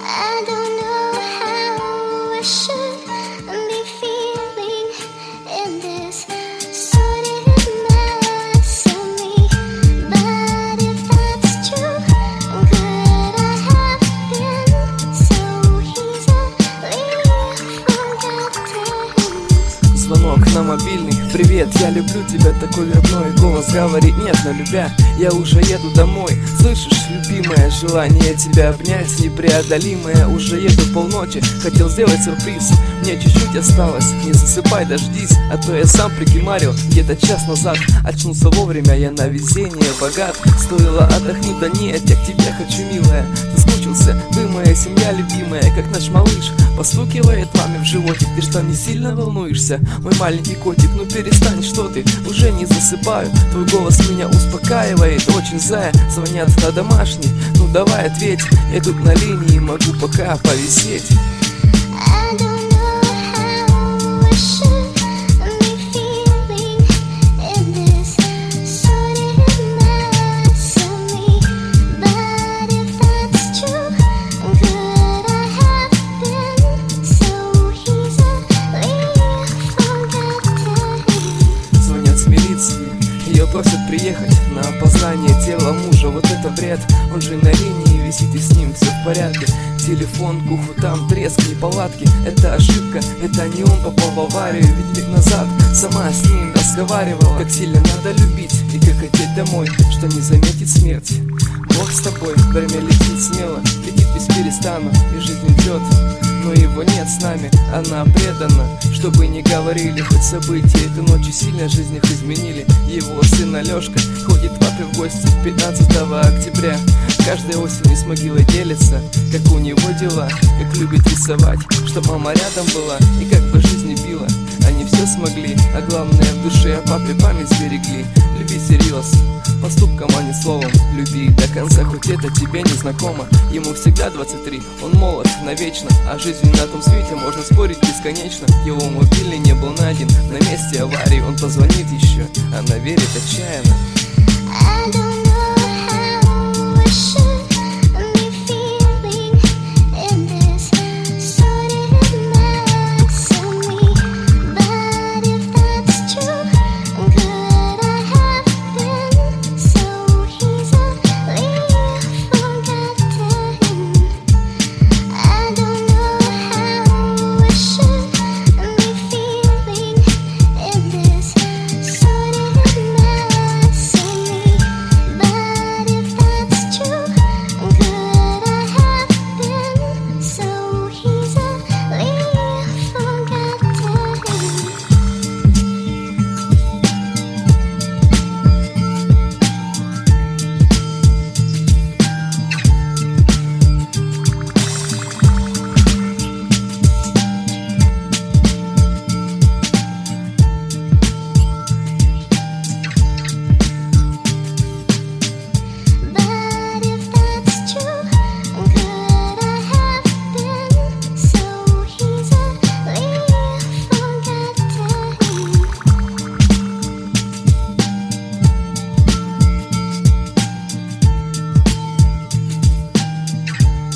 I don't know how I should be feeling in this sordid mess of me. But if that's true, could I have been so easily forgotten? Звонок на мобильный. Привет, я люблю тебя, такой родной. Голос говорит нежно, любя. Я уже еду домой. Слышишь, любимое, желание тебя обнять непреодолимое. Уже еду полночи, хотел сделать сюрприз. Мне чуть-чуть осталось, не засыпай, дождись. А то я сам прикимарил где-то час назад. Очнулся вовремя, я на везение богат. Стоило отдохнуть, да нет, я к тебе хочу, милая. Соскучился, ты моя семья любимая, как наш малыш. Постукивает маме в животик, ты что, не сильно волнуешься? Мой маленький котик, ну перестань, что ты, уже не засыпаю. Твой голос меня успокаивает, очень зая. Звонят на домашний, ну давай ответь. Я тут на линии, могу пока повисеть. I don't know how I should be feeling in this sordid mess of me. But if that's true, could I have been so easily forgotten? Звонят с милиции, ее просят приехать на опознание тела мужа. Вот это бред, он же на линии висит и с ним все в порядке. Телефон к уху, там треск, неполадки. Это ошибка, это не он попал в аварию. Ведь век назад сама с ним разговаривала. Как сильно надо любить и как хотеть домой, что не заметить смерть. Бог с тобой, время летит смело, летит без перестану, и жизнь идет. Но его нет с нами, она предана. Что бы ни говорили, хоть события этой ночи сильно жизнь их изменили. Его сын Алешка ходит к папе в гости 15 октября. Каждой осенью с могилой делится, как у него дела, как любит рисовать, чтоб мама рядом была и как бы жизнь не била. Они все смогли, а главное в душе о папе память сберегли. Люби всерьез, поступком, а не словом. Люби до конца, хоть это тебе не знакомо. Ему всегда 23, он молод навечно, а жизнь на том свете можно спорить бесконечно. Его мобильный не был найден на месте аварии. Он позвонит еще, она верит отчаянно. I don't